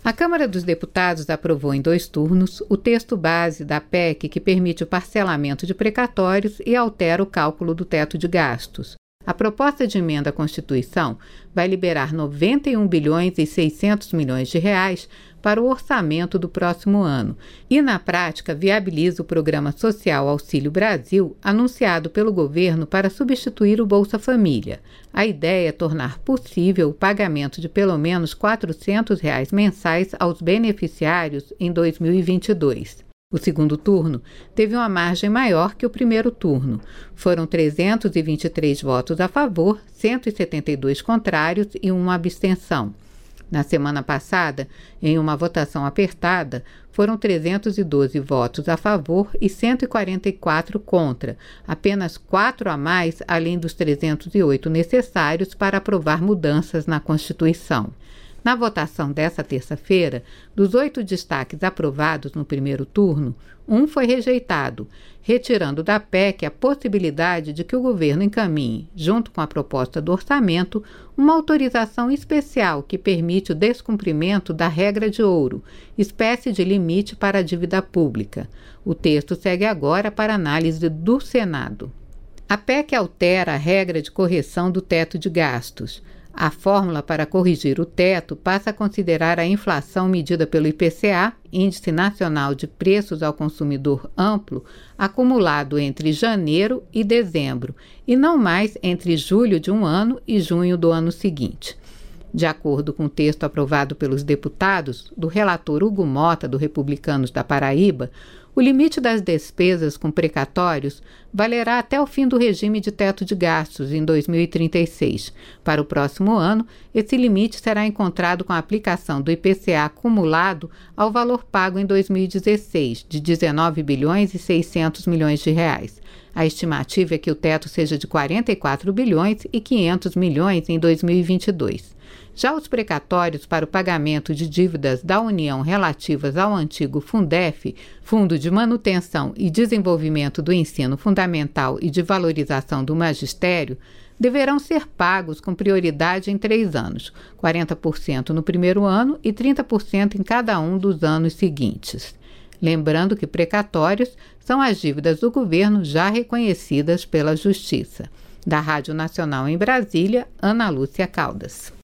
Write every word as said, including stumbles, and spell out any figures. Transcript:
A Câmara dos Deputados aprovou em dois turnos o texto base da P E C que permite o parcelamento de precatórios e altera o cálculo do teto de gastos. A proposta de emenda à Constituição vai liberar noventa e um bilhões e seiscentos milhões de reais para o orçamento do próximo ano e, na prática, viabiliza o Programa Social Auxílio Brasil, anunciado pelo governo para substituir o Bolsa Família. A ideia é tornar possível o pagamento de pelo menos quatrocentos reais mensais aos beneficiários em dois mil e vinte e dois. O segundo turno teve uma margem maior que o primeiro turno. Foram trezentos e vinte e três votos a favor, cento e setenta e dois contrários e uma abstenção. Na semana passada, em uma votação apertada, foram trezentos e doze votos a favor e cento e quarenta e quatro contra, apenas quatro a mais além dos trezentos e oito necessários para aprovar mudanças na Constituição. Na votação dessa terça-feira, dos oito destaques aprovados no primeiro turno, um foi rejeitado, retirando da P E C a possibilidade de que o governo encaminhe, junto com a proposta do orçamento, uma autorização especial que permite o descumprimento da regra de ouro, espécie de limite para a dívida pública. O texto segue agora para análise do Senado. A P E C altera a regra de correção do teto de gastos. A fórmula para corrigir o teto passa a considerar a inflação medida pelo I P C A, Índice Nacional de Preços ao Consumidor Amplo, acumulado entre janeiro e dezembro, e não mais entre julho de um ano e junho do ano seguinte. De acordo com o texto aprovado pelos deputados, do relator Hugo Mota, do Republicanos da Paraíba, o limite das despesas com precatórios valerá até o fim do regime de teto de gastos, em dois mil e trinta e seis. Para o próximo ano, esse limite será encontrado com a aplicação do I P C A acumulado ao valor pago em dois mil e dezesseis, de dezenove bilhões e seiscentos milhões de reais. A estimativa é que o teto seja de quarenta e quatro bilhões e quinhentos milhões em dois mil e vinte e dois. Já os precatórios para o pagamento de dívidas da União relativas ao antigo Fundef, Fundo de Manutenção e Desenvolvimento do Ensino Fundamental e de Valorização do Magistério, deverão ser pagos com prioridade em três anos, quarenta por cento no primeiro ano e trinta por cento em cada um dos anos seguintes. Lembrando que precatórios são as dívidas do governo já reconhecidas pela Justiça. Da Rádio Nacional em Brasília, Ana Lúcia Caldas.